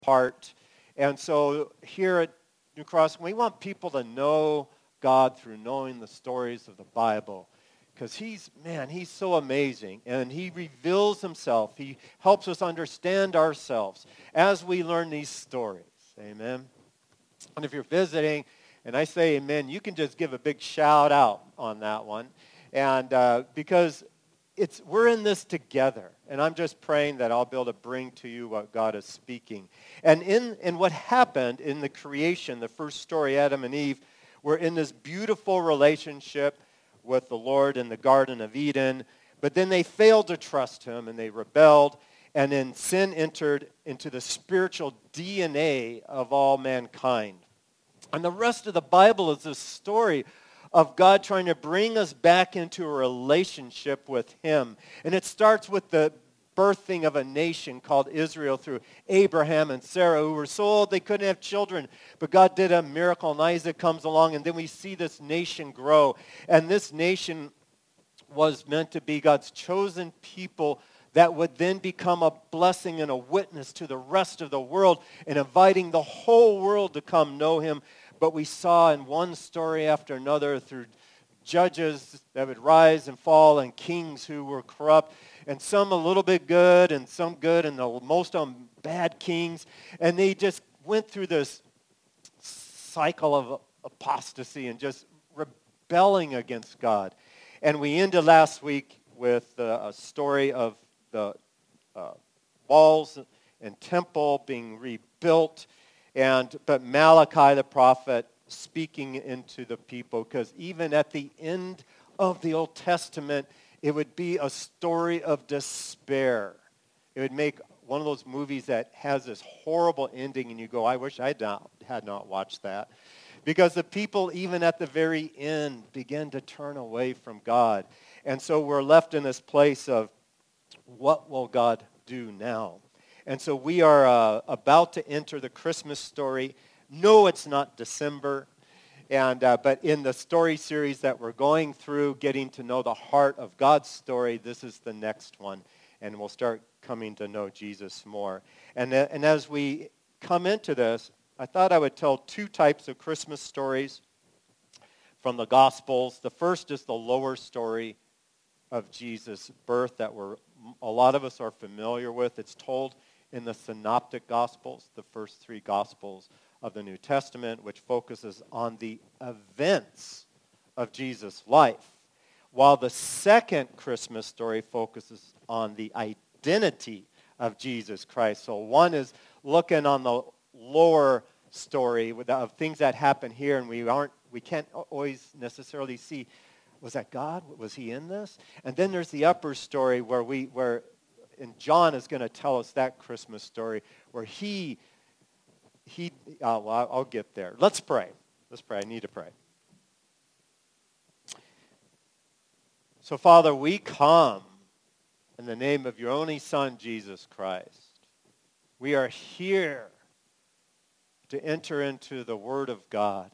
part. And so here at New Cross, we want people to know God through knowing the stories of the Bible. Because he's so amazing. And he reveals himself. He helps us understand ourselves as we learn these stories. Amen. And if you're visiting, and I say amen, you can just give a big shout out on that one. And because we're in this together. And I'm just praying that I'll be able to bring to you what God is speaking. And in what happened in the creation, the first story, Adam and Eve were in this beautiful relationship with the Lord in the Garden of Eden. But then they failed to trust him and they rebelled. And then sin entered into the spiritual DNA of all mankind. And the rest of the Bible is this story of God trying to bring us back into a relationship with him. And it starts with the birthing of a nation called Israel through Abraham and Sarah, who were so old they couldn't have children. But God did a miracle, and Isaac comes along, and then we see this nation grow. And this nation was meant to be God's chosen people that would then become a blessing and a witness to the rest of the world and inviting the whole world to come know him. But we saw in one story after another through judges that would rise and fall and kings who were corrupt, and some a little bit good and some good, and most of them bad kings. And they just went through this cycle of apostasy and just rebelling against God. And we ended last week with a story of the walls and temple being rebuilt, but Malachi the prophet speaking into the people, because even at the end of the Old Testament, it would be a story of despair. It would make one of those movies that has this horrible ending, and you go, I wish I had not watched that. Because the people, even at the very end, begin to turn away from God. And so we're left in this place of, what will God do now? And so we are about to enter the Christmas story. No, it's not December. But in the story series that we're going through, getting to know the heart of God's story, this is the next one. And we'll start coming to know Jesus more. And as we come into this, I thought I would tell two types of Christmas stories from the Gospels. The first is the lower story of Jesus' birth that a lot of us are familiar with. It's told in the Synoptic Gospels, the first three Gospels of the New Testament, which focuses on the events of Jesus' life, while the second Christmas story focuses on the identity of Jesus Christ. So one is looking on the lower story of things that happen here, and we can't always necessarily see, was that God? Was he in this? And then there's the upper story and John is going to tell us that Christmas story where I'll get there. Let's pray. I need to pray. So, Father, we come in the name of your only Son, Jesus Christ. We are here to enter into the Word of God.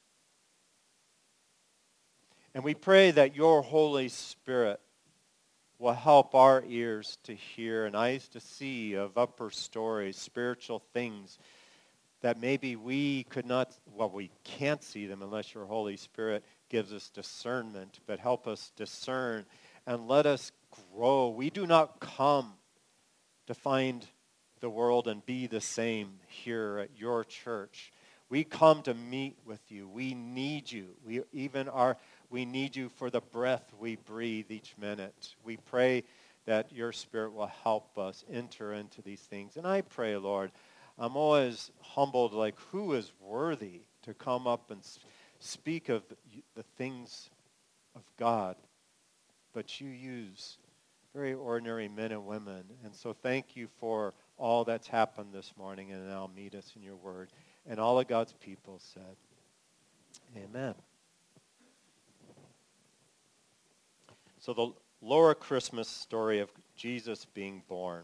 And we pray that your Holy Spirit will help our ears to hear and eyes to see of upper stories, spiritual things that maybe we can't see them unless your Holy Spirit gives us discernment, but help us discern and let us grow. We do not come to find the world and be the same here at your church. We come to meet with you. We need you. We need you for the breath we breathe each minute. We pray that your Spirit will help us enter into these things. And I pray, Lord, I'm always humbled, like who is worthy to come up and speak of the things of God? But you use very ordinary men and women. And so thank you for all that's happened this morning, and now meet us in your word. And all of God's people said, amen. So the lower Christmas story of Jesus being born.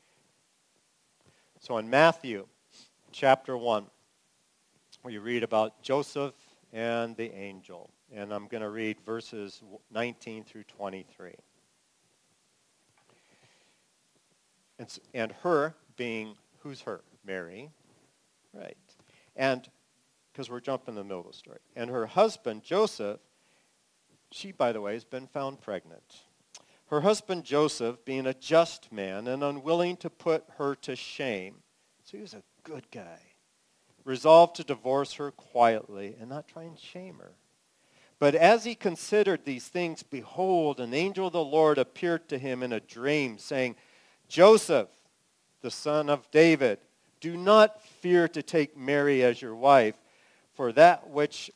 So in Matthew chapter 1, we read about Joseph and the angel. And I'm going to read verses 19 through 23. And her being, who's her? Mary, right? And because we're jumping in the middle of the story. And her husband, Joseph, she, by the way, has been found pregnant. Her husband, Joseph, being a just man and unwilling to put her to shame, so he was a good guy, resolved to divorce her quietly and not try and shame her. But as he considered these things, behold, an angel of the Lord appeared to him in a dream, saying, Joseph, the son of David, do not fear to take Mary as your wife, for that which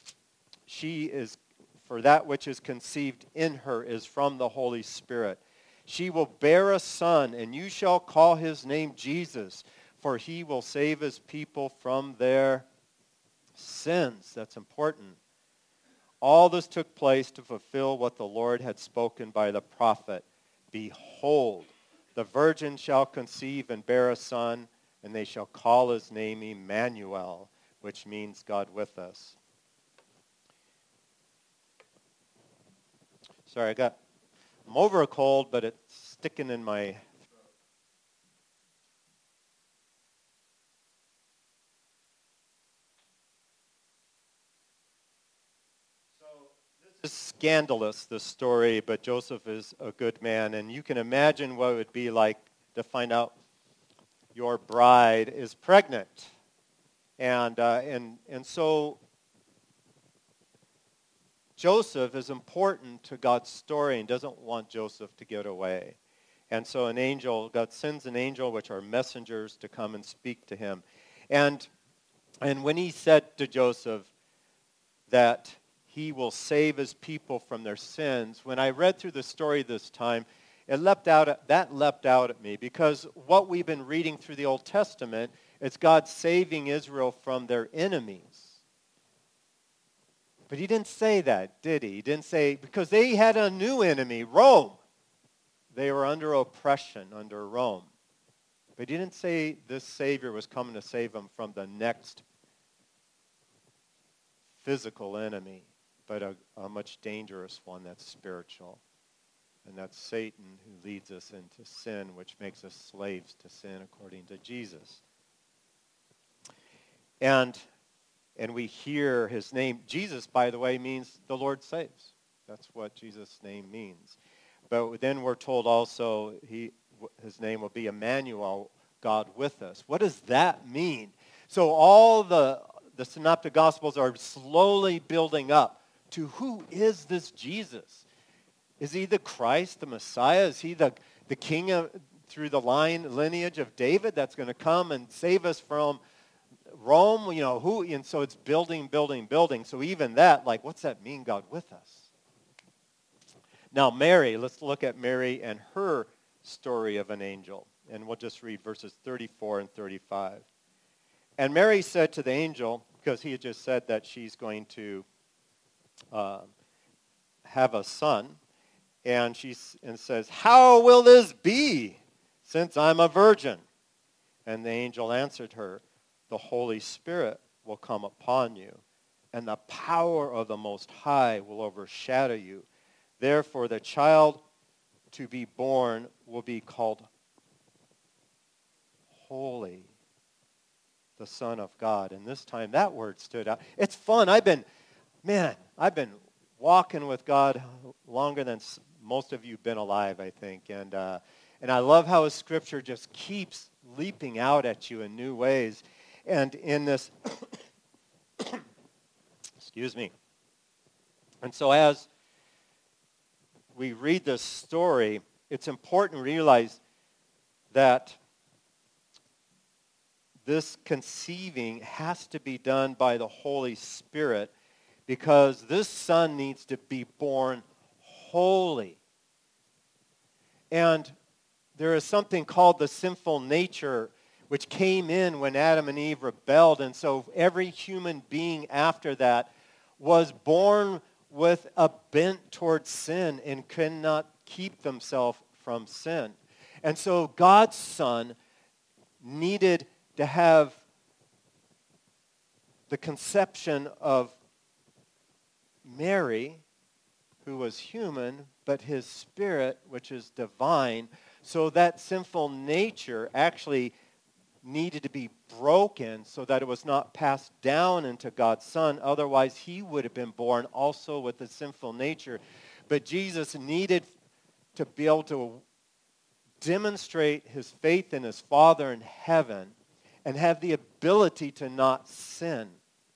is conceived in her is from the Holy Spirit. She will bear a son, and you shall call his name Jesus, for he will save his people from their sins. That's important. All this took place to fulfill what the Lord had spoken by the prophet. Behold, the virgin shall conceive and bear a son, and they shall call his name Emmanuel, which means God with us. Sorry, I'm over a cold, but it's sticking in my throat. So this is scandalous, this story, but Joseph is a good man, and you can imagine what it would be like to find out your bride is pregnant. And so Joseph is important to God's story and doesn't want Joseph to get away. And so God sends an angel, which are messengers, to come and speak to him. And when he said to Joseph that he will save his people from their sins, when I read through the story this time, that leapt out at me, because what we've been reading through the Old Testament, it's God saving Israel from their enemies. But he didn't say that, did he? He didn't say, because they had a new enemy, Rome. They were under oppression, under Rome. But he didn't say this Savior was coming to save them from the next physical enemy, but a much dangerous one that's spiritual. And that's Satan, who leads us into sin, which makes us slaves to sin, according to Jesus. And we hear his name. Jesus, by the way, means the Lord saves. That's what Jesus' name means. But then we're told also his name will be Emmanuel, God with us. What does that mean? So all the synoptic gospels are slowly building up to who is this Jesus? Is he the Christ, the Messiah? Is he the king through the lineage of David that's going to come and save us from Rome? Who? And so it's building. So even that, what's that mean, God with us? Now Mary, let's look at Mary and her story of an angel. And we'll just read verses 34 and 35. And Mary said to the angel, because he had just said that she's going to have a son, and says, how will this be, since I'm a virgin? And the angel answered her, the Holy Spirit will come upon you, and the power of the Most High will overshadow you. Therefore, the child to be born will be called Holy, the Son of God. And this time, that word stood out. It's fun. I've been walking with God longer than most of you have been alive, I think. And I love how his scripture just keeps leaping out at you in new ways. And in this, excuse me. And so as we read this story, it's important to realize that this conceiving has to be done by the Holy Spirit, because this son needs to be born holy. And there is something called the sinful nature, which came in when Adam and Eve rebelled. And so every human being after that was born with a bent towards sin and cannot keep themselves from sin. And so God's Son needed to have the conception of Mary, who was human, but his spirit, which is divine, so that sinful nature actually needed to be broken so that it was not passed down into God's Son. Otherwise, he would have been born also with a sinful nature. But Jesus needed to be able to demonstrate his faith in his Father in heaven and have the ability to not sin.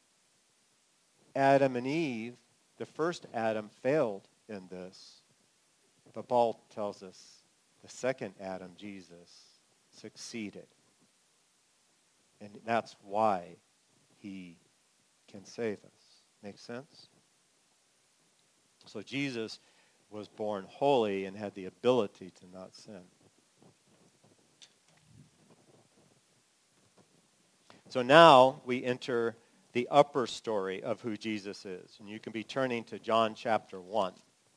Adam and Eve, the first Adam, failed in this. But Paul tells us the second Adam, Jesus, succeeded. And that's why he can save us. Make sense? So Jesus was born holy and had the ability to not sin. So now we enter the upper story of who Jesus is. And you can be turning to John chapter 1.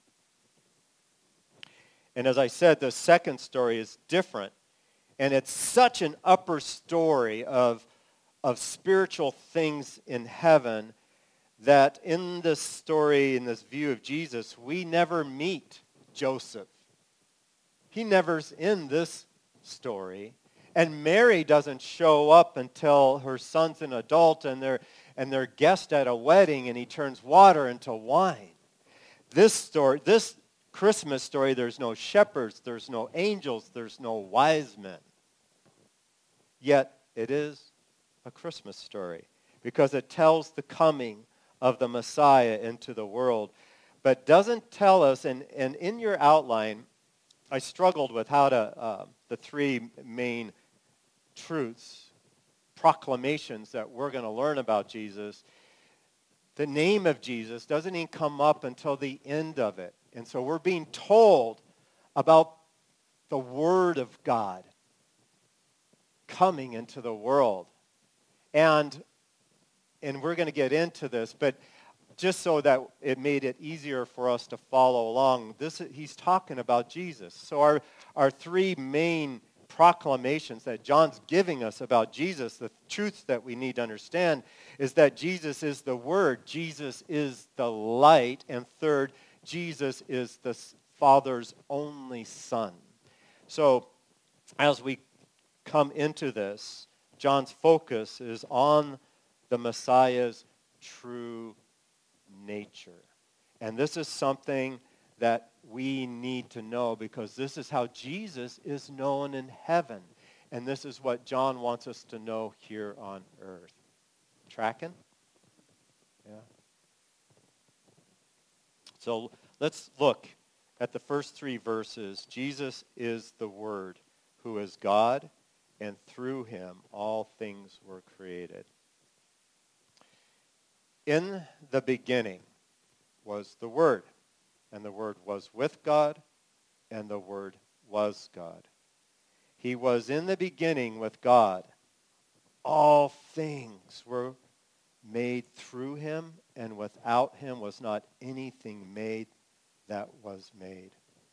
And as I said, the second story is different. And it's such an upper story of spiritual things in heaven that in this story, in this view of Jesus, we never meet Joseph. He never's in this story. And Mary doesn't show up until her son's an adult and they're guest at a wedding and he turns water into wine. This story, this Christmas story, there's no shepherds, there's no angels, there's no wise men. Yet it is a Christmas story because it tells the coming of the Messiah into the world, but doesn't tell us, and in your outline, I struggled with how to, the three main truths, proclamations that we're going to learn about Jesus. The name of Jesus doesn't even come up until the end of it. And so we're being told about the Word of God coming into the world. And we're going to get into this, but just so that it made it easier for us to follow along, he's talking about Jesus. So our three main proclamations that John's giving us about Jesus, the truths that we need to understand, is that Jesus is the Word, Jesus is the light, and third, Jesus is the Father's only Son. So as we come into this, John's focus is on the Messiah's true nature. And this is something that we need to know because this is how Jesus is known in heaven. And this is what John wants us to know here on earth. Tracking? Yeah. So let's look at the first three verses. Jesus is the Word who is God, and through him all things were created. In the beginning was the Word, and the Word was with God, and the Word was God. He was in the beginning with God. All things were made through him, and without him was not anything made that was made.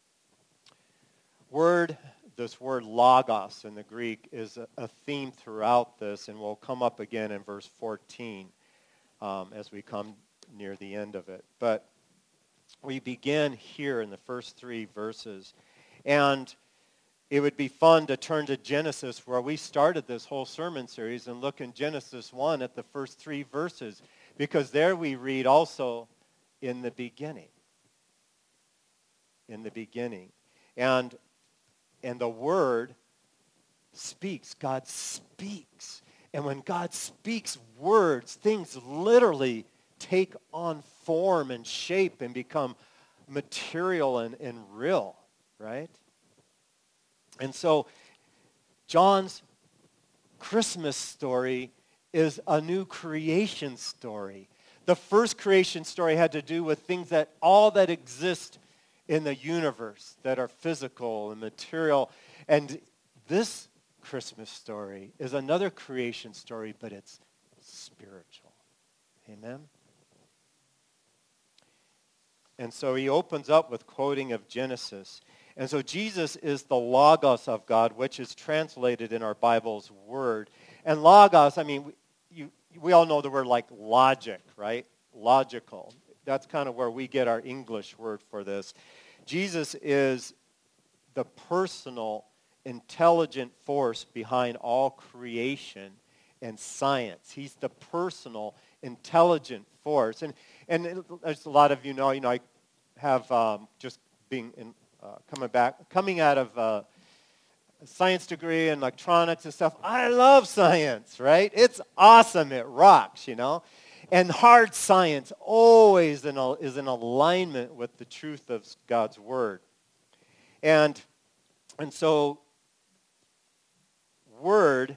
This word logos in the Greek is a theme throughout this, and will come up again in verse 14 as we come near the end of it. But we begin here in the first three verses, and it would be fun to turn to Genesis, where we started this whole sermon series, and look in Genesis 1 at the first three verses, because there we read also, in the beginning. In the beginning. And the Word speaks. God speaks. And when God speaks words, things literally take on form and shape and become material and real, right? And so John's Christmas story is a new creation story. The first creation story had to do with things that all that exist in the universe that are physical and material. And this Christmas story is another creation story, but it's spiritual. Amen? And so he opens up with quoting of Genesis. And so Jesus is the Logos of God, which is translated in our Bible's Word. And Logos, I mean, we all know the word like logic, right? Logical. That's kind of where we get our English word for this. Jesus is the personal intelligent force behind all creation and science. He's the personal, intelligent force. And as a lot of you know, I have just being in, coming out of a science degree in electronics and stuff. I love science, right? It's awesome. It rocks, And hard science always is in alignment with the truth of God's Word. And so, Word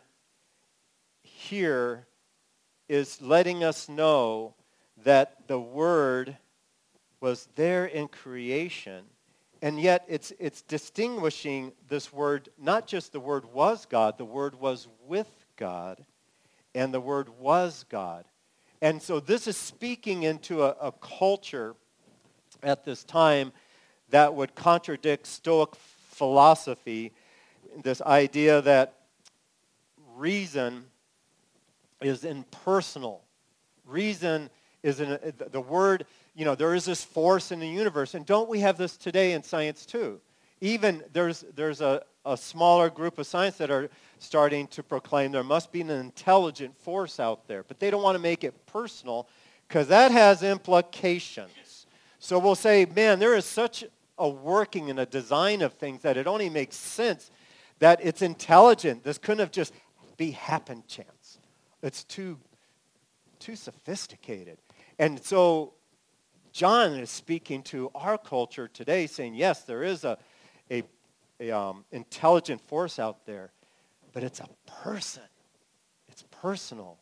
here is letting us know that the Word was there in creation, and yet it's distinguishing this Word, not just the Word was God, the Word was with God, and the Word was God. And so this is speaking into a culture at this time that would contradict Stoic philosophy, this idea that reason is impersonal. Reason is the word, there is this force in the universe. And don't we have this today in science too? Even there's a smaller group of science that are starting to proclaim there must be an intelligent force out there. But they don't want to make it personal because that has implications. So we'll say, man, there is such a working and a design of things that it only makes sense that it's intelligent. This couldn't have just be happen chance. It's too sophisticated. And so John is speaking to our culture today saying, yes, there is a intelligent force out there, but it's a person. It's personal.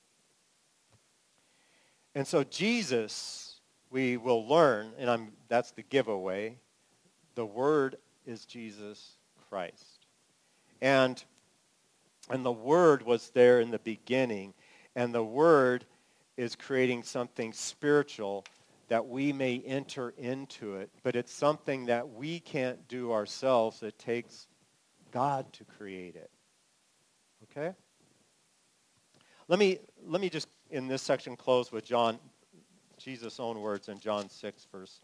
And so Jesus, we will learn, and that's the giveaway, the Word is Jesus Christ. And the Word was there in the beginning, and the Word is creating something spiritual that we may enter into it, but it's something that we can't do ourselves. It takes God to create it. Okay? Let me just, in this section, close with Jesus' own words in John 6, verse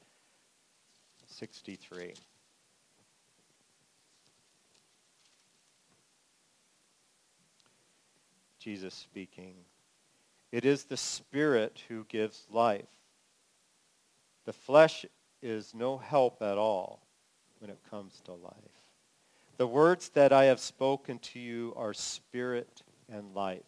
63. Jesus speaking. It is the Spirit who gives life. The flesh is no help at all when it comes to life. The words that I have spoken to you are spirit and life.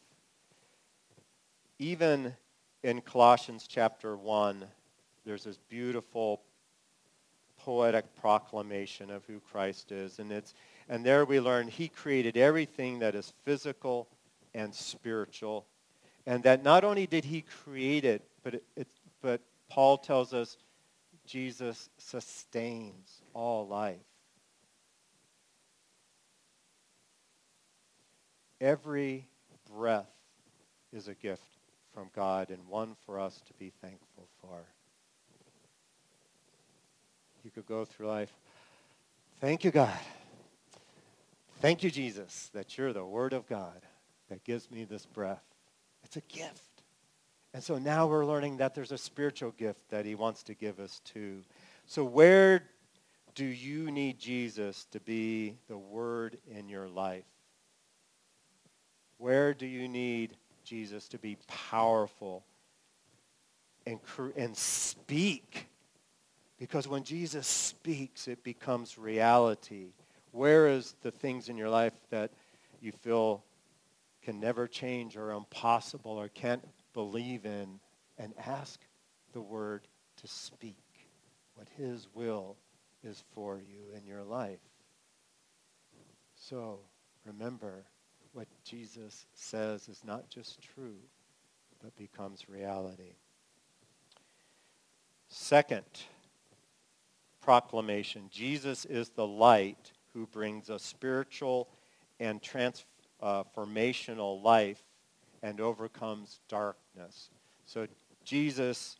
Even in Colossians chapter 1, there's this beautiful poetic proclamation of who Christ is. And there we learn he created everything that is physical and spiritual. And that not only did he create it, but Paul tells us Jesus sustains all life. Every breath is a gift from God and one for us to be thankful for. You could go through life, thank you, God. Thank you, Jesus, that you're the Word of God that gives me this breath. It's a gift. And so now we're learning that there's a spiritual gift that he wants to give us too. So where do you need Jesus to be the Word in your life? Where do you need Jesus to be powerful and speak? Because when Jesus speaks, it becomes reality. Where is the things in your life that you feel can never change or impossible or can't believe in, and ask the Word to speak what his will is for you in your life. So remember, what Jesus says is not just true, but becomes reality. Second proclamation, Jesus is the light who brings a spiritual and transformational life and overcomes darkness. So Jesus'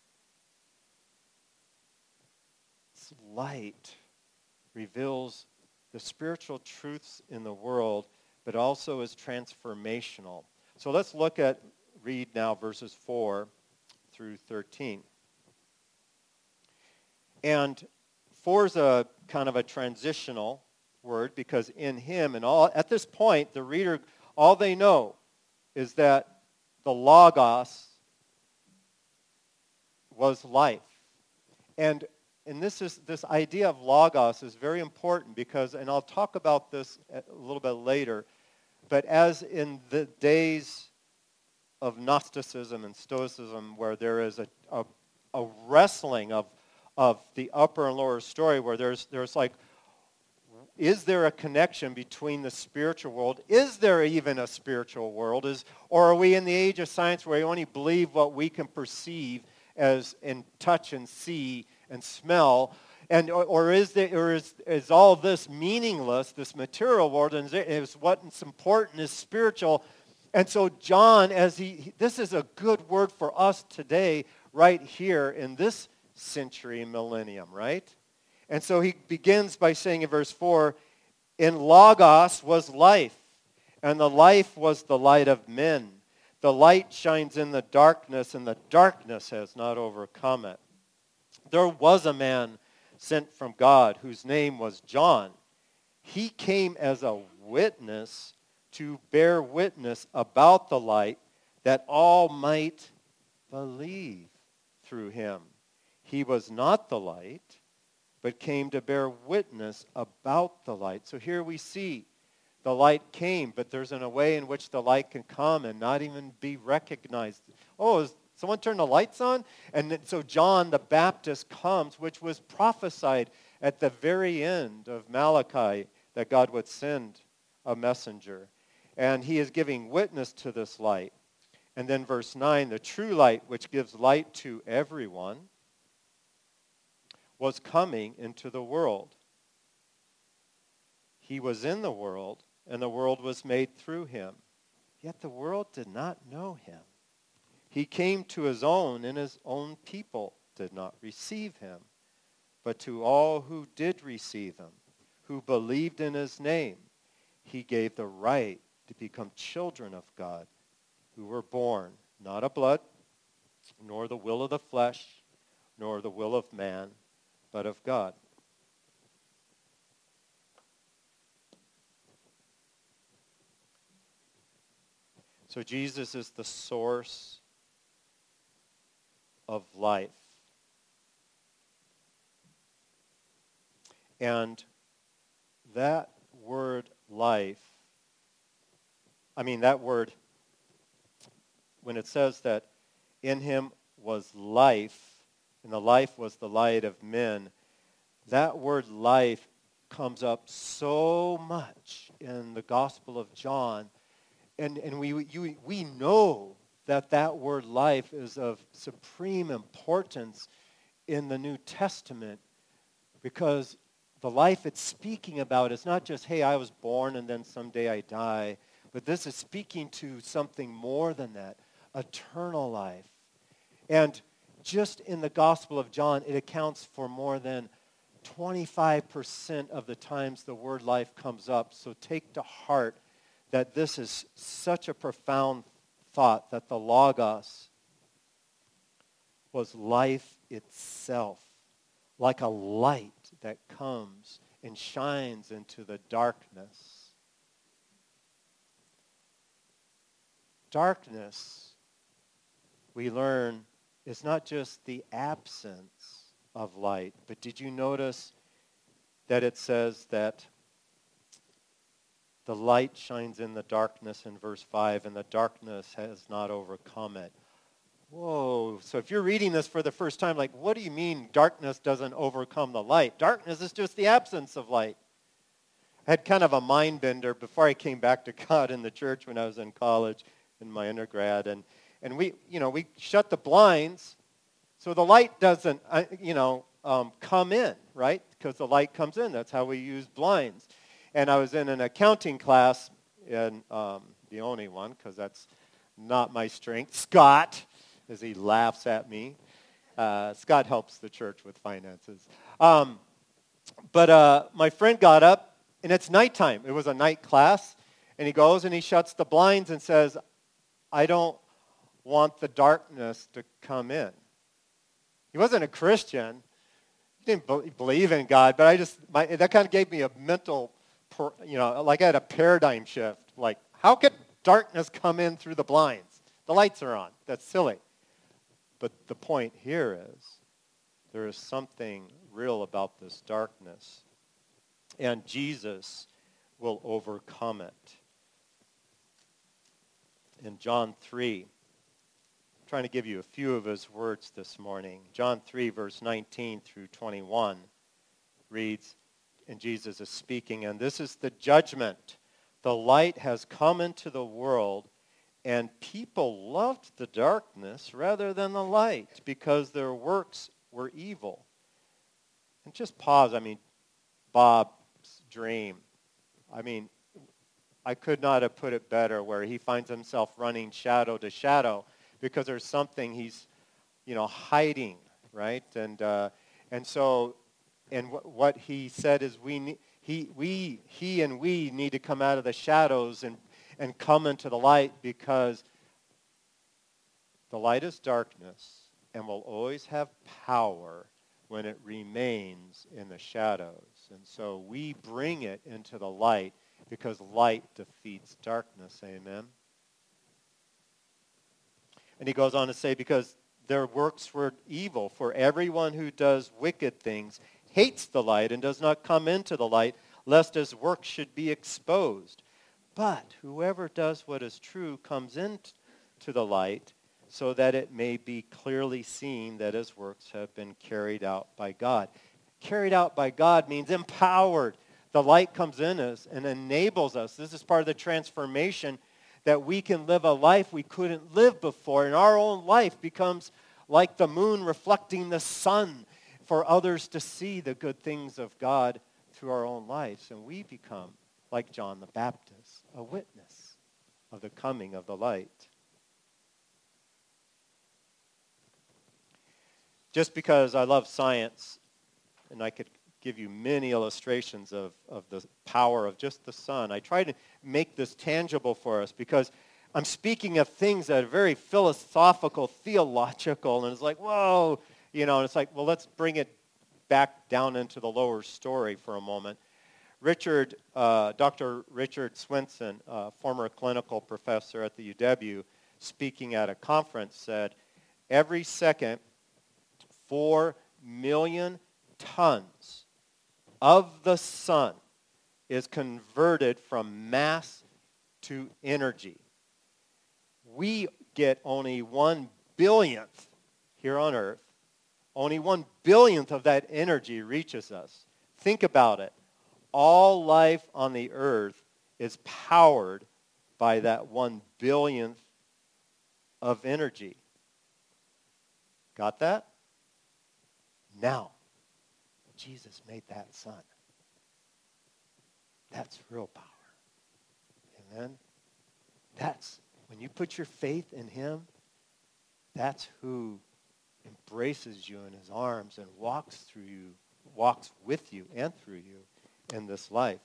light reveals the spiritual truths in the world, but also is transformational. So let's read now verses 4 through 13. And 4 is a kind of a transitional word because in him and all, at this point, the reader, all they know is that the Logos was life. And this idea of Logos is very important because, and I'll talk about this a little bit later, but as in the days of Gnosticism and Stoicism where there is a wrestling of the upper and lower story where there's like, is there a connection between the spiritual world? Is there even a spiritual world? Or are we in the age of science where we only believe what we can perceive as and touch and see and smell? And or is all this meaningless, this material world, and is what's important is spiritual? And so John, this is a good word for us today, right here in this century and millennium, right? And so he begins by saying in verse 4, in Logos was life, and the life was the light of men. The light shines in the darkness, and the darkness has not overcome it. There was a man sent from God whose name was John. He came as a witness to bear witness about the light, that all might believe through him. He was not the light, but came to bear witness about the light. So here we see the light came, but there's a way in which the light can come and not even be recognized. Oh, someone turned the lights on? And so John the Baptist comes, which was prophesied at the very end of Malachi, that God would send a messenger. And he is giving witness to this light. And then verse 9, the true light, which gives light to everyone, was coming into the world. He was in the world, and the world was made through him. Yet the world did not know him. He came to his own, and his own people did not receive him. But to all who did receive him, who believed in his name, he gave the right to become children of God, who were born not of blood, nor the will of the flesh, nor the will of man, but of God. So Jesus is the source of life. And that word life, that word, when it says that in him was life, and the life was the light of men, that word life comes up so much in the Gospel of John. And we know that word life is of supreme importance in the New Testament because the life it's speaking about is not just, hey, I was born and then someday I die, but this is speaking to something more than that, eternal life. And just in the Gospel of John, it accounts for more than 25% of the times the word life comes up. So take to heart that this is such a profound thought, that the Logos was life itself, like a light that comes and shines into the darkness. Darkness, we learn, is not just the absence of light, but did you notice that it says that the light shines in the darkness in verse 5, and the darkness has not overcome it? Whoa, so if you're reading this for the first time, like, what do you mean darkness doesn't overcome the light? Darkness is just the absence of light. I had kind of a mind bender before I came back to God in the church when I was in college, in my undergrad, and we shut the blinds so the light doesn't, come in, right? Because the light comes in. That's how we use blinds. And I was in an accounting class, and the only one, because that's not my strength, Scott, as he laughs at me. Scott helps the church with finances. But my friend got up, and it's nighttime. It was a night class, and he goes and he shuts the blinds and says, I don't want the darkness to come in. He wasn't a Christian. He didn't believe in God, but that kind of gave me a mental like I had a paradigm shift. Like, how could darkness come in through the blinds? The lights are on. That's silly. But the point here is there is something real about this darkness. And Jesus will overcome it. In John 3, I'm trying to give you a few of his words this morning. John 3, verse 19 through 21 reads, and Jesus is speaking, and this is the judgment. The light has come into the world, and people loved the darkness rather than the light because their works were evil. And just pause. Bob's dream. I could not have put it better, where he finds himself running shadow to shadow because there's something he's, hiding, right? And what he said is he and we need to come out of the shadows and come into the light, because the light is darkness and will always have power when it remains in the shadows. And so we bring it into the light because light defeats darkness. Amen. And he goes on to say, because their works were evil, for everyone who does wicked things hates the light and does not come into the light, lest his works should be exposed. But whoever does what is true comes into the light, so that it may be clearly seen that his works have been carried out by God. Carried out by God means empowered. The light comes in us and enables us. This is part of the transformation, that we can live a life we couldn't live before. And our own life becomes like the moon reflecting the sun for others to see the good things of God through our own lives. And we become, like John the Baptist, a witness of the coming of the light. Just because I love science, and I could give you many illustrations of the power of just the sun, I try to make this tangible for us, because I'm speaking of things that are very philosophical, theological, and it's like, whoa, and it's like, well, let's bring it back down into the lower story for a moment. Dr. Richard Swenson, former clinical professor at the UW, speaking at a conference, said, every second, 4 million tons of the sun is converted from mass to energy. We get only 1 billionth here on Earth. Only 1 billionth of that energy reaches us. Think about it. All life on the earth is powered by that 1 billionth of energy. Got that? Now, Jesus made that sun. That's real power. Amen? That's, when you put your faith in him, that's who embraces you in his arms and walks with you and through you in this life.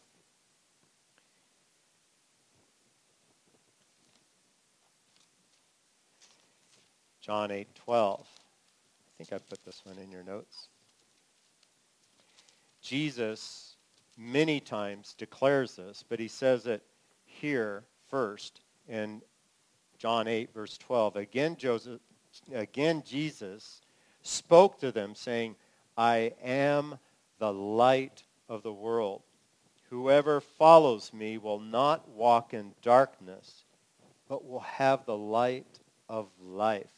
John 8:12. I think I put this one in your notes. Jesus many times declares this, but he says it here first in John 8, verse 12. Again, Jesus spoke to them, saying, I am the light of the world. Whoever follows me will not walk in darkness, but will have the light of life.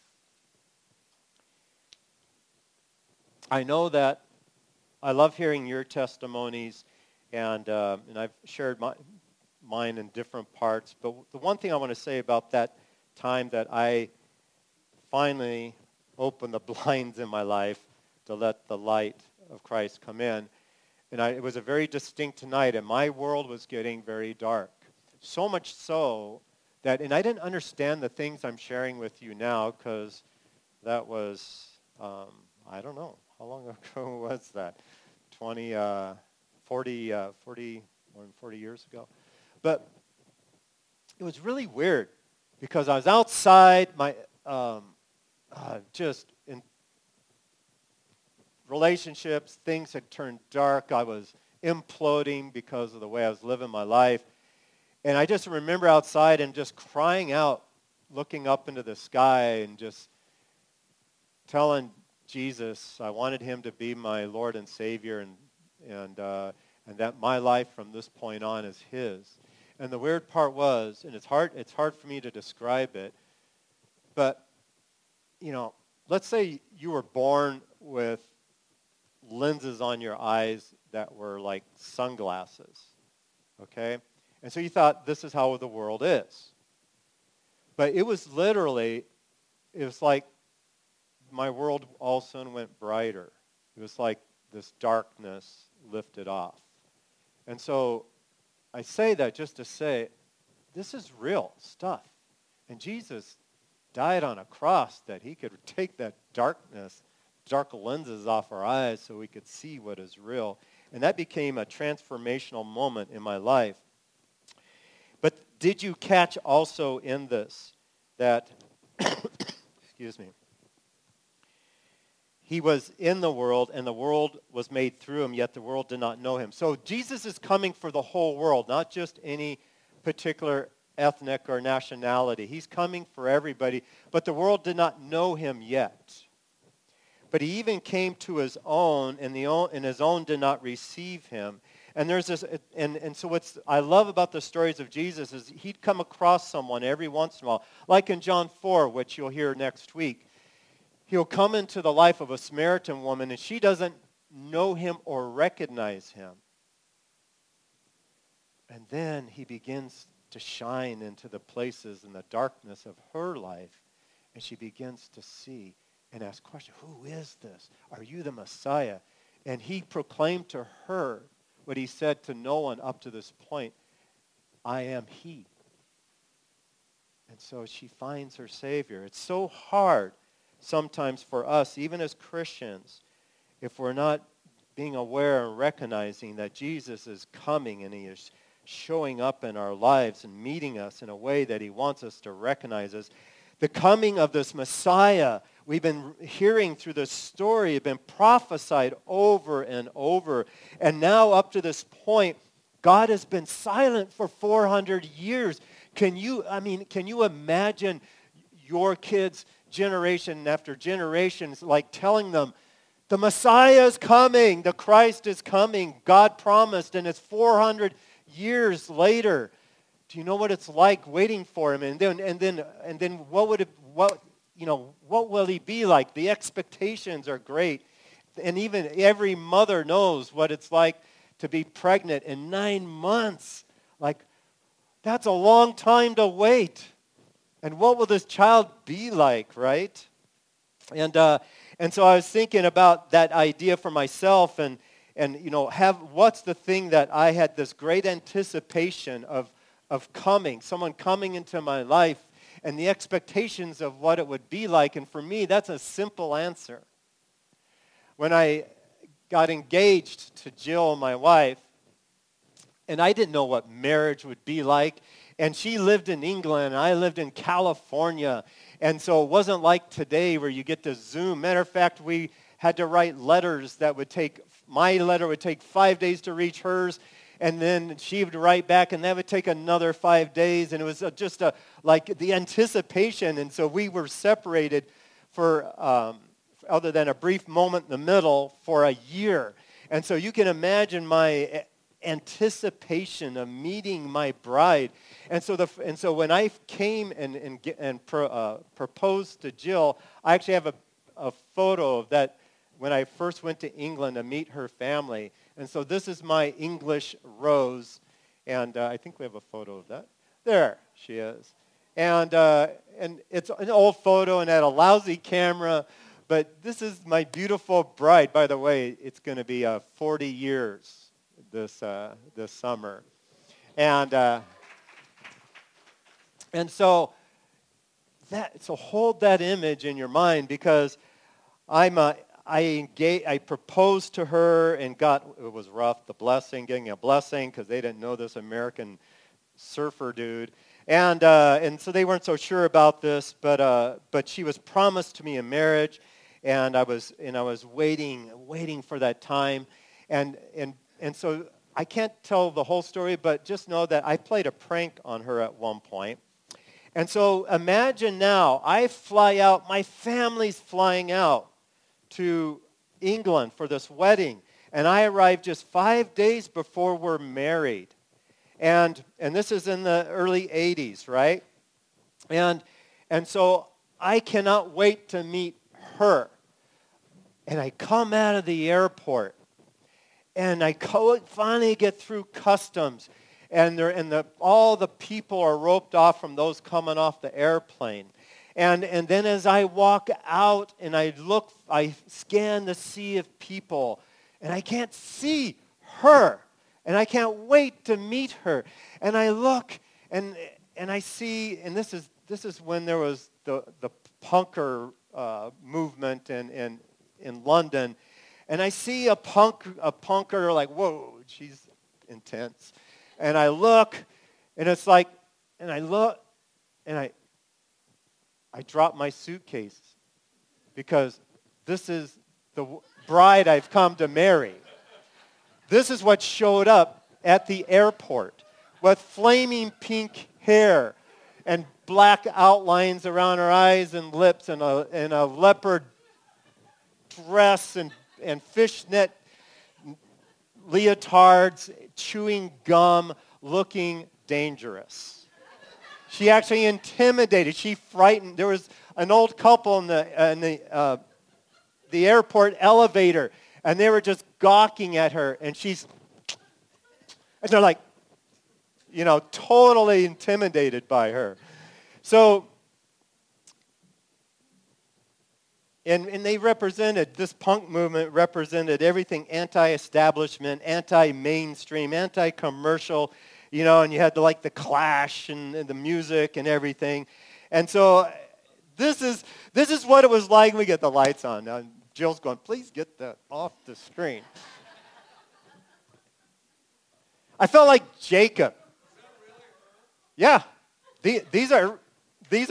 I know that I love hearing your testimonies, and I've shared mine in different parts. But the one thing I want to say about that time that I finally opened the blinds in my life to let the light of Christ come in, and it was a very distinct night, and my world was getting very dark. So much so that, and I didn't understand the things I'm sharing with you now, because that was, I don't know, how long ago was that? 40 years ago. But it was really weird, because I was outside, just in relationships, things had turned dark. I was imploding because of the way I was living my life. And I just remember outside and just crying out, looking up into the sky and just telling Jesus I wanted him to be my Lord and Savior, and that my life from this point on is his. And the weird part was, and it's hard for me to describe it, but, let's say you were born with lenses on your eyes that were like sunglasses, okay? And so you thought, this is how the world is. But it was like my world all of a sudden went brighter. It was like this darkness lifted off. And so I say that just to say, this is real stuff. And Jesus died on a cross that he could take that dark lenses off our eyes so we could see what is real. And that became a transformational moment in my life. But did you catch also in this that, excuse me, he was in the world, and the world was made through him, yet the world did not know him. So Jesus is coming for the whole world, not just any particular ethnic or nationality. He's coming for everybody, but the world did not know him yet. But he even came to his own, and his own did not receive him. And there's this, and so what I love about the stories of Jesus is he'd come across someone every once in a while, like in John 4, which you'll hear next week. He'll come into the life of a Samaritan woman, and she doesn't know him or recognize him. And then he begins to shine into the places in the darkness of her life, and she begins to see and ask questions. Who is this? Are you the Messiah? And he proclaimed to her what he said to no one up to this point, I am he. And so she finds her Savior. It's so hard sometimes for us, even as Christians, if we're not being aware and recognizing that Jesus is coming and he is showing up in our lives and meeting us in a way that he wants us to recognize us. The coming of this Messiah, we've been hearing through this story, it's been prophesied over and over. And now up to this point, God has been silent for 400 years. Can you imagine your kids generation after generations like telling them, the Messiah is coming, the Christ is coming, God promised, and it's 400 years later. Do you know what it's like waiting for him? And then what will he be like? The expectations are great. And even every mother knows what it's like to be pregnant in 9 months. Like, that's a long time to wait. And what will this child be like, right? And so I was thinking about that idea for myself, and what's the thing that I had this great anticipation of coming, someone coming into my life, and the expectations of what it would be like. And for me, that's a simple answer. When I got engaged to Jill, my wife, and I didn't know what marriage would be like. And she lived in England, and I lived in California. And so it wasn't like today where you get to Zoom. Matter of fact, we had to write letters that my letter would take 5 days to reach hers, and then she would write back, and that would take another 5 days. And it was just like the anticipation. And so we were separated for, other than a brief moment in the middle, for a year. And so you can imagine my anticipation of meeting my bride. And so when I came and proposed to Jill, I actually have a photo of that when I first went to England to meet her family. And so this is my English rose, and I think we have a photo of that. There she is. And it's an old photo and had a lousy camera, but this is my beautiful bride. By the way, it's going to be 40 years this summer. And so hold that image in your mind, because I proposed to her and it was rough, getting a blessing, because they didn't know this American surfer dude. And so they weren't so sure about this, but she was promised to me in marriage, and I was waiting for that time. And and so I can't tell the whole story, but just know that I played a prank on her at one point. And so imagine now, I fly out, my family's flying out to England for this wedding, and I arrive just 5 days before we're married. And this is in the early 80s, right? And so I cannot wait to meet her. And I come out of the airport, and I finally get through customs, and all the people are roped off from those coming off the airplane. And then as I walk out and I scan the sea of people, and I can't see her, and I can't wait to meet her. And I look, and I see, and this is when there was the punker movement in London, and I see a punker like, whoa, she's intense. And I look, and it's like, and I look, and I drop my suitcase because this is the bride I've come to marry. This is what showed up at the airport with flaming pink hair and black outlines around her eyes and lips and a leopard dress and fishnet leotards, chewing gum, looking dangerous. She actually intimidated. She frightened. There was an old couple in the airport elevator, and they were just gawking at her, and they're like, totally intimidated by her. So, and this punk movement represented everything anti-establishment, anti-mainstream, anti-commercial, and you had the Clash and the music and everything. And so this is what it was like. We get the lights on. Now, Jill's going, please get that off the screen. I felt like Jacob. Yeah. These are this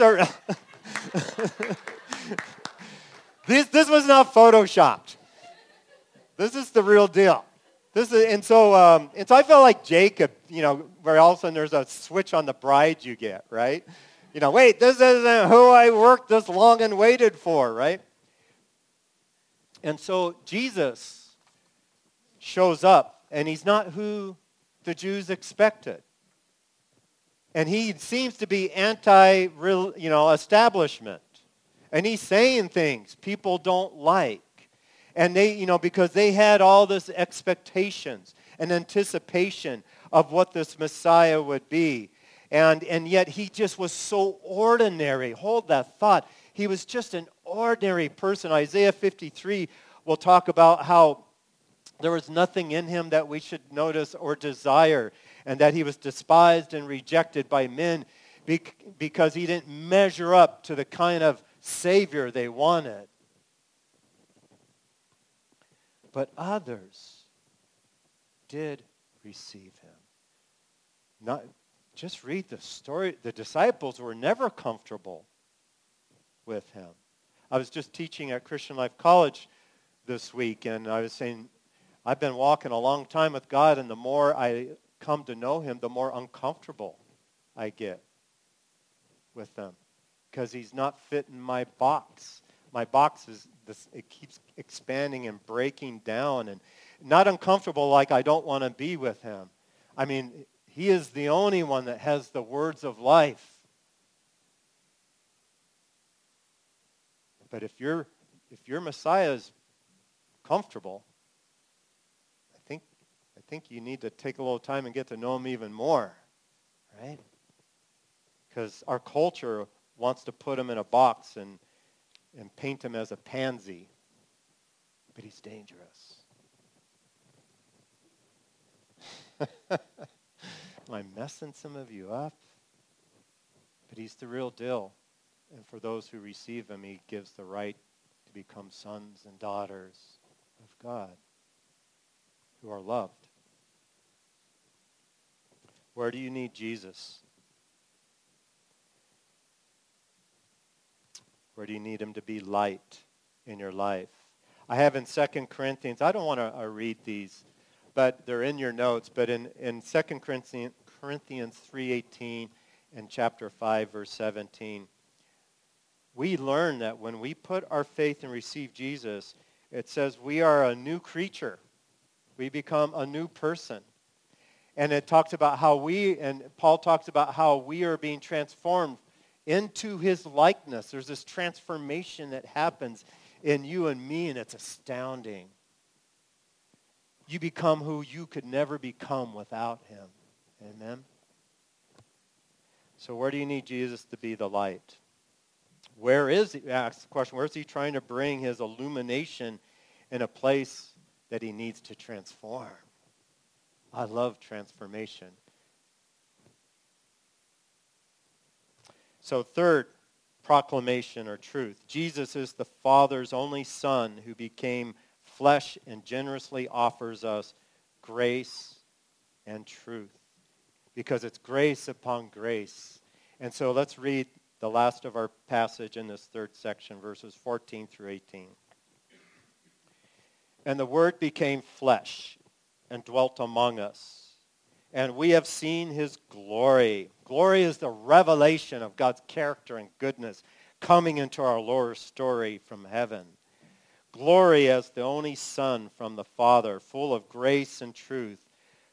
was not photoshopped. This is the real deal. And so I felt like Jacob, where all of a sudden there's a switch on the bride you get, right? Wait, this isn't who I worked this long and waited for, right? And so Jesus shows up, and he's not who the Jews expected. And he seems to be establishment. And he's saying things people don't like. And they, because they had all this expectations and anticipation of what this Messiah would be. And yet he just was so ordinary. Hold that thought. He was just an ordinary person. Isaiah 53 will talk about how there was nothing in him that we should notice or desire, and that he was despised and rejected by men because he didn't measure up to the kind of Savior they wanted. But others did receive him. Just read the story. The disciples were never comfortable with him. I was just teaching at Christian Life College this week, and I was saying, I've been walking a long time with God, and the more I come to know him, the more uncomfortable I get with him, because he's not fitting my box. My box is this, it keeps expanding and breaking down, and not uncomfortable like I don't want to be with him. I mean, he is the only one that has the words of life. But if your Messiah is comfortable, I think you need to take a little time and get to know him even more, right? Because our culture wants to put him in a box and paint him as a pansy, but he's dangerous. Am I messing some of you up? But he's the real deal. And for those who receive him, he gives the right to become sons and daughters of God who are loved. Where do you need Jesus? Where do you need him to be light in your life? I have in 2 Corinthians, I don't want to read these, but they're in your notes. But in 2 Corinthians 3:18 and chapter 5, verse 17, we learn that when we put our faith and receive Jesus, it says we are a new creature. We become a new person. And it talks about Paul talks about how we are being transformed into his likeness. There's this transformation that happens in you and me, and it's astounding. You become who you could never become without him. Amen? So where do you need Jesus to be the light? Where is he? Ask the question, where is he trying to bring his illumination in a place that he needs to transform? I love transformation. So third, proclamation or truth. Jesus is the Father's only Son who became flesh and generously offers us grace and truth. Because it's grace upon grace. And so let's read the last of our passage in this third section, verses 14 through 18. And the Word became flesh and dwelt among us. And we have seen his glory. Glory is the revelation of God's character and goodness coming into our lower story from heaven. Glory as the only Son from the Father, full of grace and truth.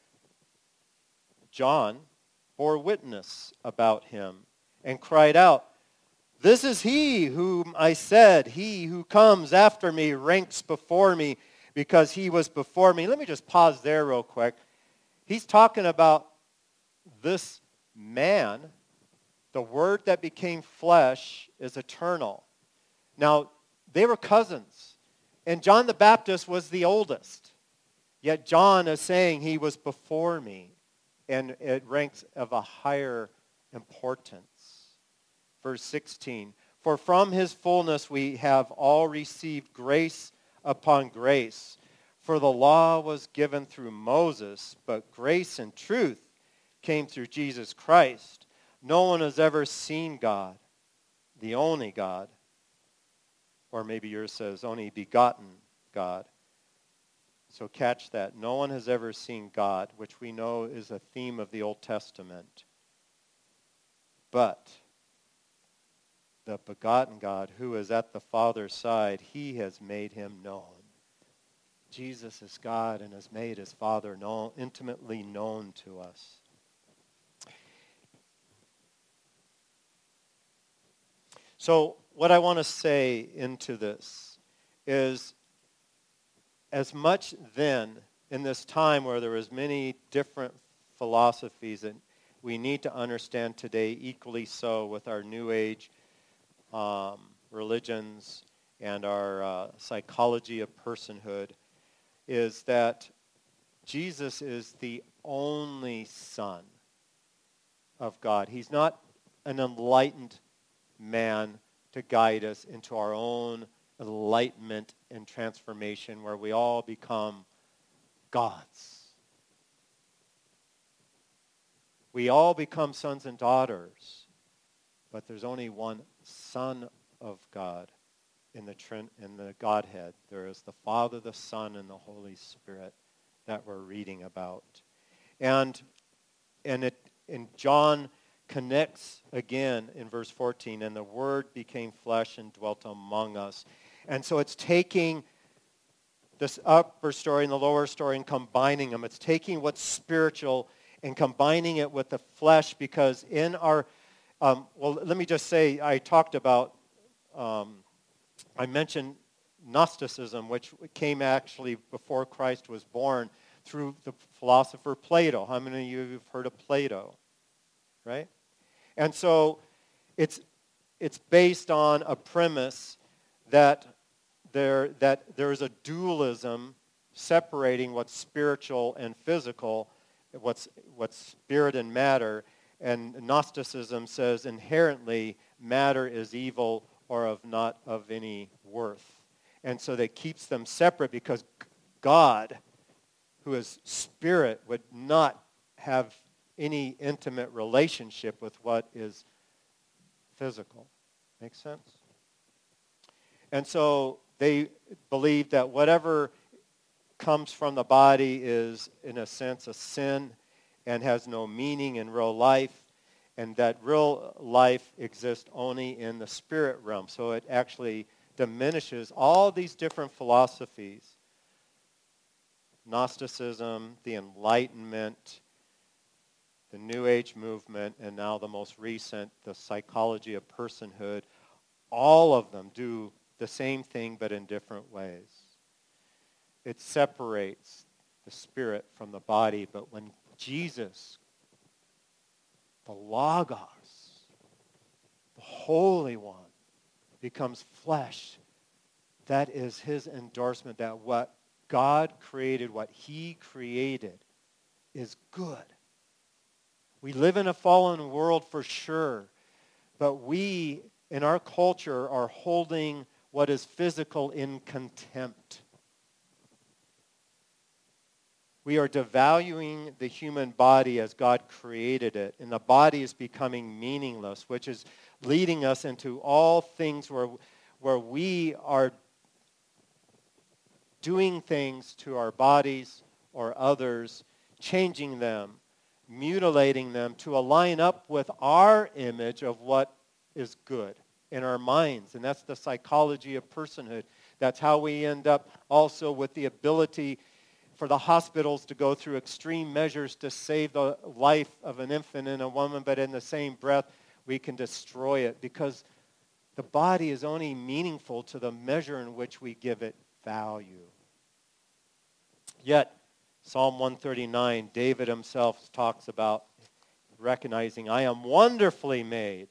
John bore witness about him and cried out, "This is he whom I said, he who comes after me ranks before me because he was before me." Let me just pause there real quick. He's talking about this man. The Word that became flesh is eternal. Now, they were cousins, and John the Baptist was the oldest. Yet John is saying he was before me, and it ranks of a higher importance. Verse 16, "For from his fullness we have all received grace upon grace. For the law was given through Moses, but grace and truth came through Jesus Christ. No one has ever seen God, the only God." Or maybe yours says, "only begotten God." So catch that. No one has ever seen God, which we know is a theme of the Old Testament. But the begotten God, who is at the Father's side, he has made him known. Jesus is God and has made his Father intimately known to us. So what I want to say into this is, as much then, in this time where there is many different philosophies that we need to understand today, equally so with our New Age religions and our psychology of personhood, is that Jesus is the only Son of God. He's not an enlightened man to guide us into our own enlightenment and transformation where we all become gods. We all become sons and daughters, but there's only one Son of God in the Godhead. There is the Father, the Son, and the Holy Spirit that we're reading about. And John connects again in verse 14, "And the Word became flesh and dwelt among us." And so it's taking this upper story and the lower story and combining them. It's taking what's spiritual and combining it with the flesh, because in our, let me just say, I talked about, I mentioned Gnosticism, which came actually before Christ was born through the philosopher Plato. How many of you have heard of Plato? Right? And so it's based on a premise that there is a dualism separating what's spiritual and physical, what's spirit and matter. And Gnosticism says inherently matter is evil or not of any worth. And so that keeps them separate, because God, who is spirit, would not have any intimate relationship with what is physical. Make sense? And so they believe that whatever comes from the body is, in a sense, a sin and has no meaning in real life, and that real life exists only in the spirit realm. So it actually diminishes all these different philosophies. Gnosticism, the Enlightenment, the New Age movement, and now the most recent, the psychology of personhood, all of them do the same thing but in different ways. It separates the spirit from the body, but when Jesus, the Logos, the Holy One, becomes flesh, that is his endorsement that what God created, what he created, is good. We live in a fallen world for sure, but we, in our culture, are holding what is physical in contempt. We are devaluing the human body as God created it, and the body is becoming meaningless, which is leading us into all things where we are doing things to our bodies or others, changing them, mutilating them to align up with our image of what is good in our minds. And that's the psychology of personhood. That's how we end up also with the ability for the hospitals to go through extreme measures to save the life of an infant and a woman, but in the same breath, we can destroy it because the body is only meaningful to the measure in which we give it value. Yet, Psalm 139, David himself talks about recognizing, I am wonderfully made.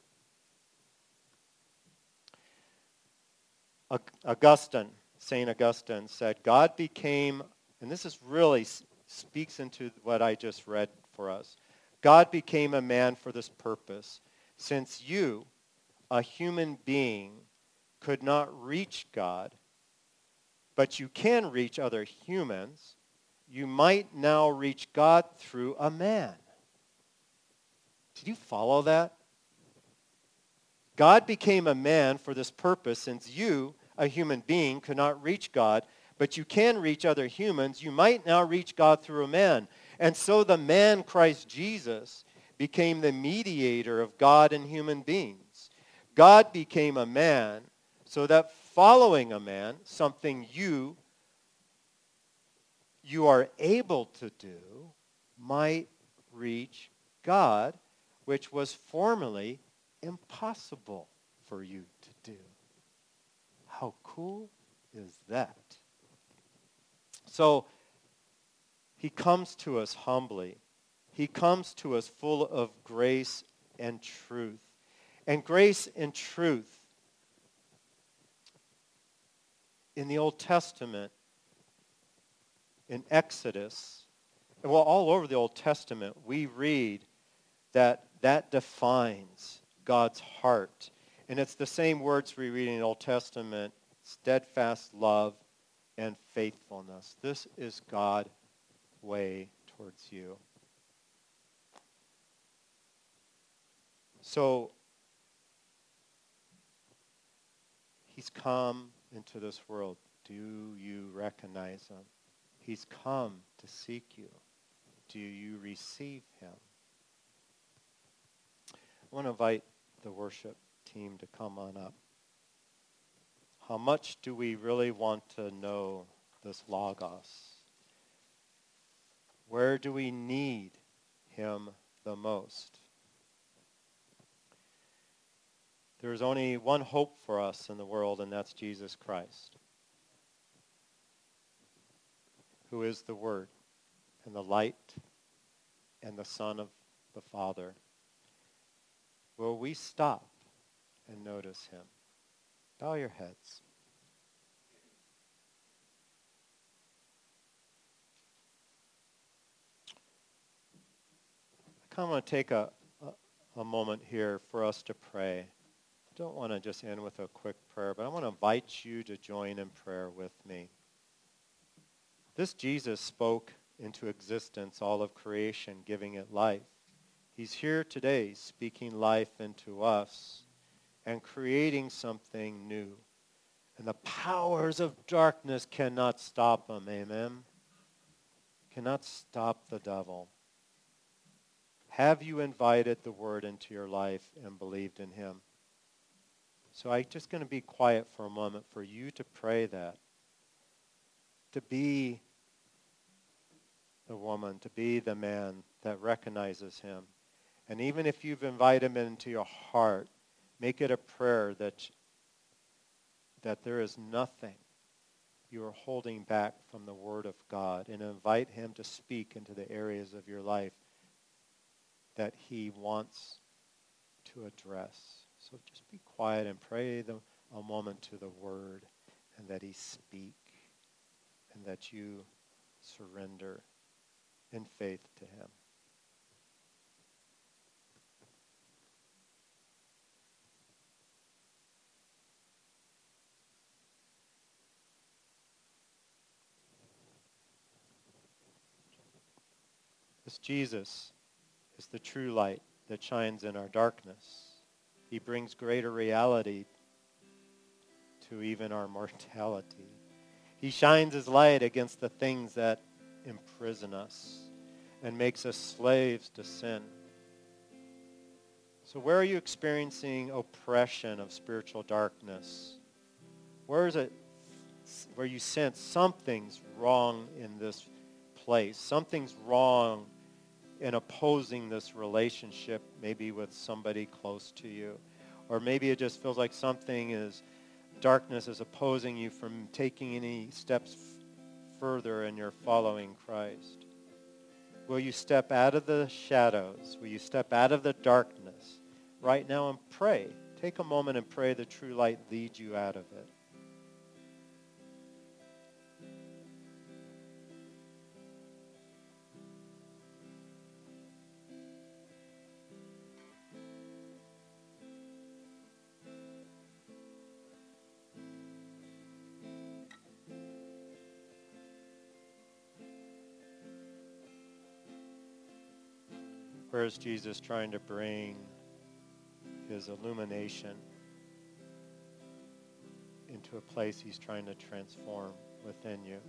St. Augustine said, God became, and this is really speaks into what I just read for us. God became a man for this purpose. Since you, a human being, could not reach God, but you can reach other humans, you might now reach God through a man. Did you follow that? God became a man for this purpose, since you, a human being, could not reach God, but you can reach other humans. You might now reach God through a man. And so the man, Christ Jesus, became the mediator of God and human beings. God became a man so that following a man, something you are able to do, might reach God, which was formerly impossible for you to do. How cool is that? So he comes to us humbly. He comes to us full of grace and truth. And grace and truth in the Old Testament, in Exodus, well, all over the Old Testament, we read that defines God's heart. And it's the same words we read in the Old Testament, steadfast love and faithfulness. This is God's way towards you. So, he's come into this world. Do you recognize him? He's come to seek you. Do you receive him? I want to invite the worship team to come on up. How much do we really want to know this Logos? Where do we need him the most? There is only one hope for us in the world, and that's Jesus Christ, who is the Word and the light and the Son of the Father. Will we stop and notice him? Bow your heads. I kind of want to take a moment here for us to pray. I don't want to just end with a quick prayer, but I want to invite you to join in prayer with me. This Jesus spoke into existence all of creation, giving it life. He's here today speaking life into us and creating something new. And the powers of darkness cannot stop him. Amen? Cannot stop the devil. Have you invited the Word into your life and believed in him? So I'm just going to be quiet for a moment for you to pray that. To be the woman, to be the man that recognizes him. And even if you've invited him into your heart, make it a prayer that there is nothing you are holding back from the Word of God, and invite him to speak into the areas of your life that he wants to address. So just be quiet and pray a moment to the Word, and that he speak, and that you surrender in faith to him. This Jesus is the true light that shines in our darkness. He brings greater reality to even our mortality. He shines his light against the things that imprison us and makes us slaves to sin. So where are you experiencing oppression of spiritual darkness? Where is it where you sense something's wrong in this place? Something's wrong in opposing this relationship, maybe with somebody close to you. Or maybe it just feels like darkness is opposing you from taking any steps further in your following Christ. Will you step out of the shadows? Will you step out of the darkness right now and pray? Take a moment and pray the true light leads you out of it. Where is Jesus trying to bring his illumination into a place he's trying to transform within you?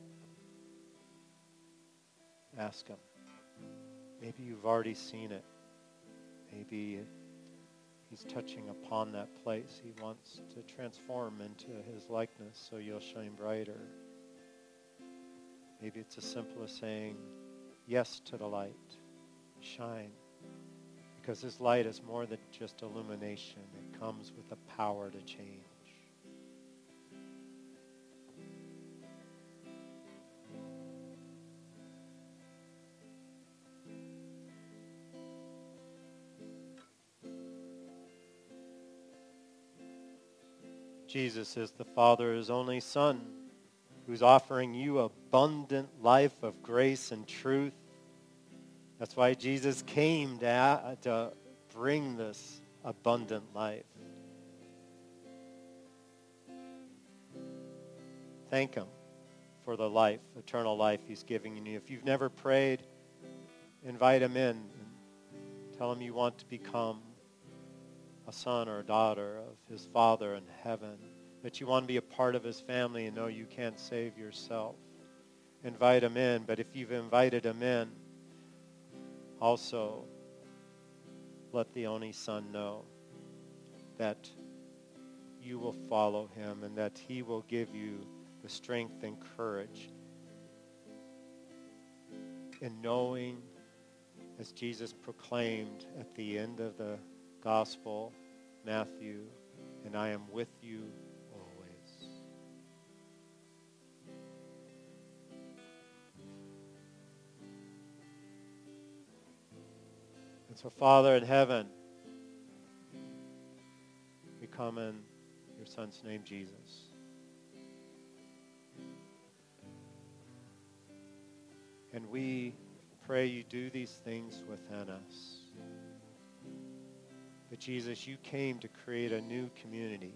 Ask him. Maybe you've already seen it. Maybe he's touching upon that place. He wants to transform into his likeness so you'll shine brighter. Maybe it's as simple as saying yes to the light. Shine. Because this light is more than just illumination. It comes with the power to change. Jesus is the Father, his only Son, who's offering you abundant life of grace and truth. That's why Jesus came to bring this abundant life. Thank him for the life, eternal life he's giving you. If you've never prayed, invite him in and tell him you want to become a son or a daughter of his Father in heaven, that you want to be a part of his family and know you can't save yourself. Invite him in, but if you've invited him in, also let the only Son know that you will follow him and that he will give you the strength and courage in knowing, as Jesus proclaimed at the end of the Gospel, Matthew, and I am with you always. And so, Father in heaven, we come in your Son's name, Jesus. And we pray you do these things within us. But Jesus, you came to create a new community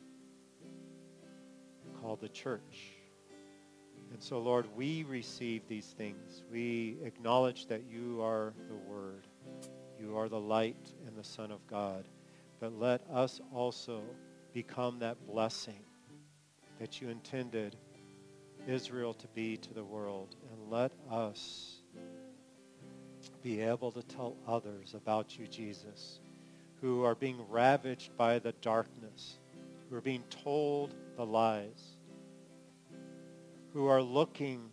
called the church. And so, Lord, we receive these things. We acknowledge that you are the Word. You are the light and the Son of God. But let us also become that blessing that you intended Israel to be to the world. And let us be able to tell others about you, Jesus, who are being ravaged by the darkness, who are being told the lies, who are looking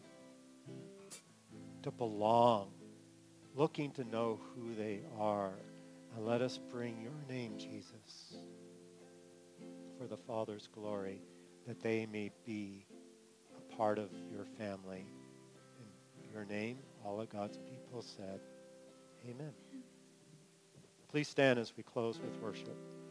to belong, looking to know who they are. And let us bring your name, Jesus, for the Father's glory, that they may be a part of your family. In your name, all of God's people said, amen. Please stand as we close with worship.